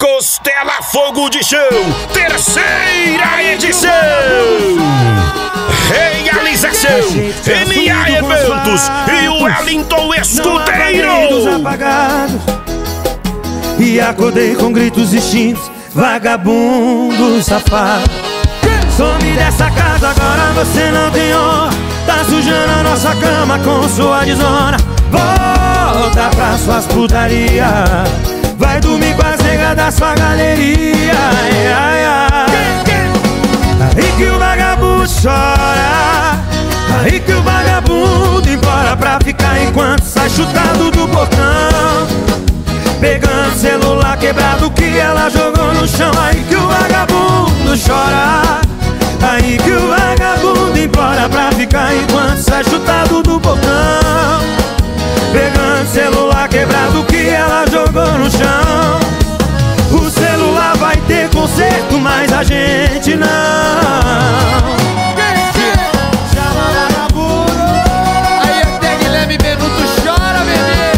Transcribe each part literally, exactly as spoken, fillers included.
Costela Fogo de Chão, terceira edição. Realização M A Eventos e o Wellington Escudeiro. E acordei com gritos extintos, vagabundo safado. Some dessa casa, agora você não tem honra. Tá sujando a nossa cama com sua desonra. Volta pra suas putaria. Vai dormir com as negas da sua galeria. Ai, ai, ai. Aí que o vagabundo chora. Aí que o vagabundo embora pra ficar enquanto sai chutado do portão. Pegando celular quebrado que ela jogou no chão. Aí que o vagabundo chora. Aí que o vagabundo implora pra ficar enquanto sai chutado do portão. Pegando celular quebrado que ela jogou no chão. O celular vai ter conserto, mas a gente não. Chama vagabundo. Aí até Guilherme Benuto chora, bebê.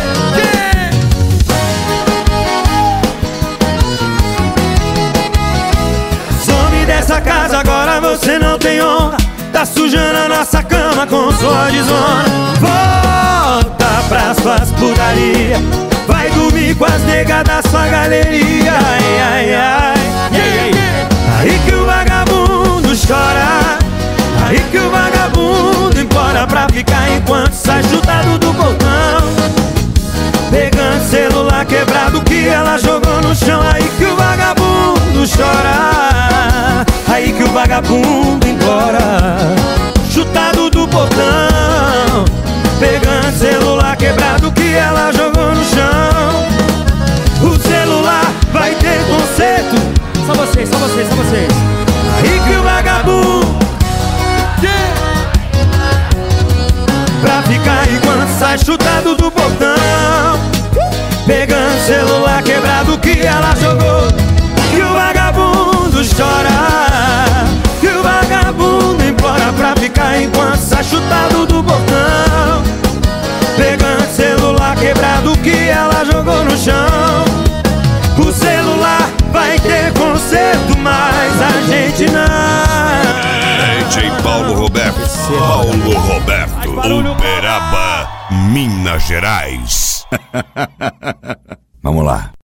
Some dessa casa, agora você não tem honra. Tá sujando a nossa cama com sua desonra. Volta pra suas putaria. Vai dormir com as negas da sua galeria. Ai, ai, ai, ai, ai. Aí que o vagabundo chora. Aí que o vagabundo implora pra ficar enquanto sai chutado do portão. Pegando celular quebrado que ela jogou no chão. Aí que o vagabundo chora. Aí que o vagabundo implora, chutado do portão. Pegando celular quebrado que ela jogou no chão. O celular vai ter conserto. Só vocês, só vocês, só vocês. Aí que o vagabundo pra ficar enquanto sai chutado do portão. Pegando celular quebrado que ela jogou. E o vagabundo chora. E o vagabundo implora pra ficar enquanto sai chutado do portão. Pegando celular quebrado que ela jogou no chão. O celular vai ter conserto, mas a gente não. D J Paulo Roberto, Paulo Roberto, Uberaba, Minas Gerais. Vamos lá.